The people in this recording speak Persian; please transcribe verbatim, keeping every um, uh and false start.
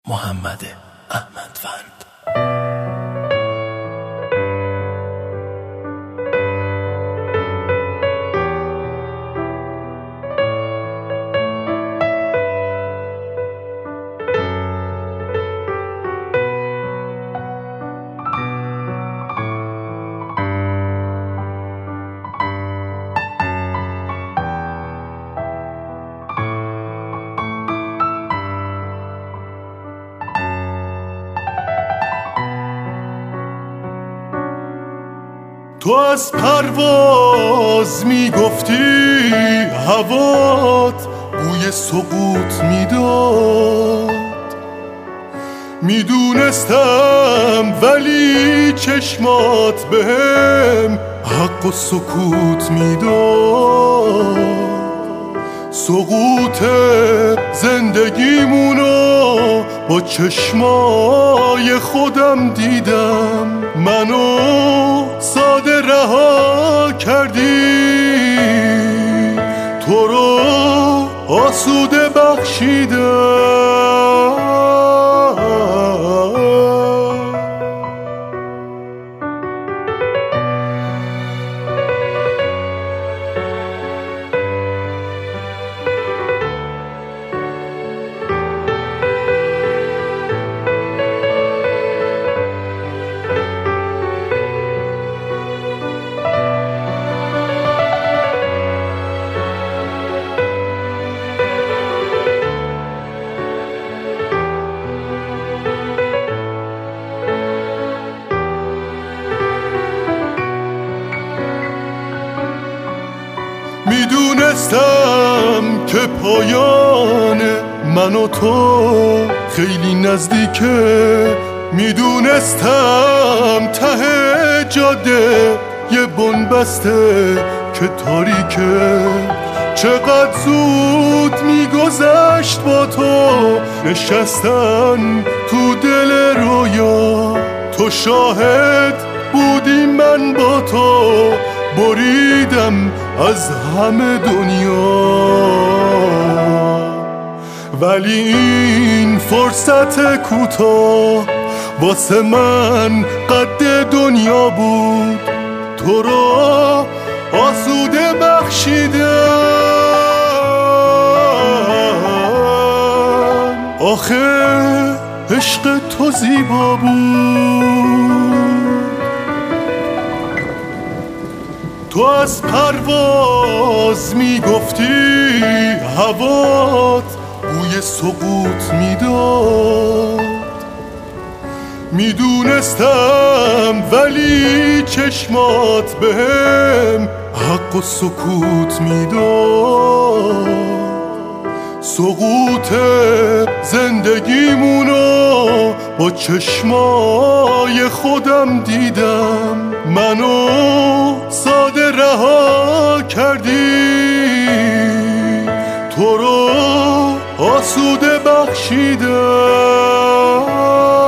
محمد احمدوند. تو از پرواز میگفتی هوات بوی سقوط میداد، میدونستم ولی چشمات بهم حق و سکوت میداد. سقوط زندگیمونو با چشمای خودم دیدم، منو ساده رها کردی، تو رو آسوده بخشیدم. میدونستم که پایان من و تو خیلی نزدیکه، میدونستم ته جاده یه بنبسته که تاریکه. چقدر زود میگذشت با تو نشستن تو دل رویا، تو شاهد بودی من با تو بریدم از همه دنیا. ولی این فرصت کوتاه واسه من قد دنیا بود، تو رو آسوده بخشیدم. آخه عشق تو زیبا بود. تو از پرواز میگفتی هوات بوی سقوط میداد، میدونستم ولی چشمات بهم حق و سکوت میداد. سقوط زندگیمونو با چشمای خودم دیدم، منو ساده رها کردی، تو رو آسوده بخشیدم.